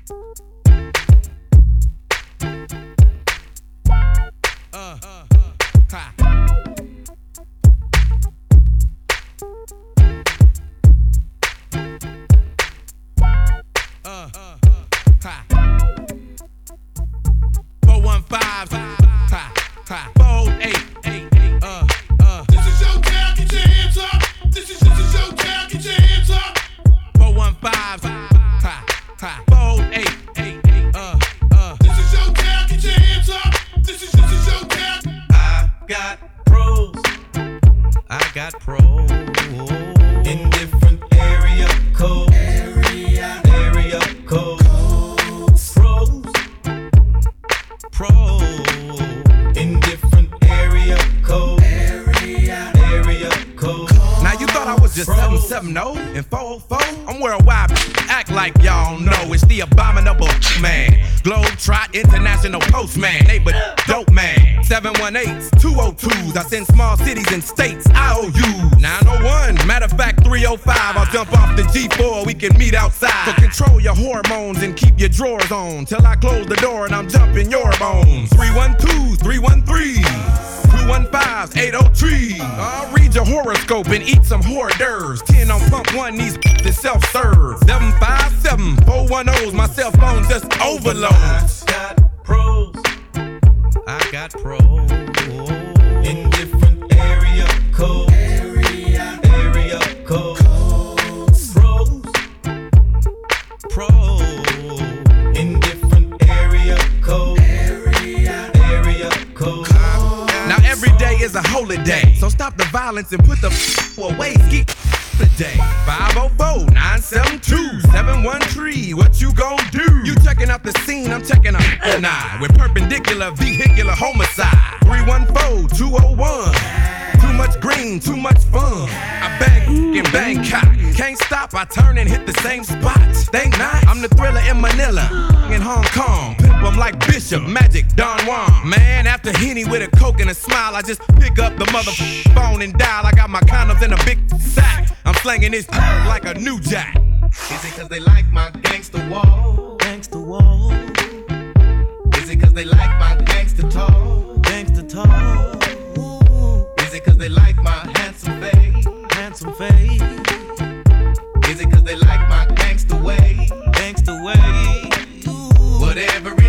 I send small cities and states IOUs. 901, matter of fact 305. I'll jump off the G4, we can meet outside. So control your hormones and keep your drawers on till I close the door and I'm jumping your bones. 312, 313, 215, 803. I'll read your horoscope and eat some hors d'oeuvres. 10 on pump 1, these is self-serve. 757, 410's, my cell phone just overloads. I got pros. In different area codes. Area codes. Pros. In different area codes. Area codes. Now every day is a holiday, so stop the violence and put the away. Ski today. 504-972-713. What you gon' do? You checking out the scene, I'm checking out the nine. With perpendicular vehicular homicide. 314-201. Too much green, too much fun. I bang in Bangkok. Can't stop, I turn and hit the same spot. Think not, I'm the thriller in Manila. In Hong Kong, pimp 'em like Bishop, Magic, Don Juan. Man, after Henny with a Coke and a smile, I just pick up the phone and dial. I got my condoms in a big sack. I'm slanging this like a new jack. Is it cause they like my gangster wall? Gangster wall. Is it cause they like my gangster talk? Gangster talk. Is it cause they like my handsome face? Handsome face. Is it cause they like my gangster way? Gangster way. Whatever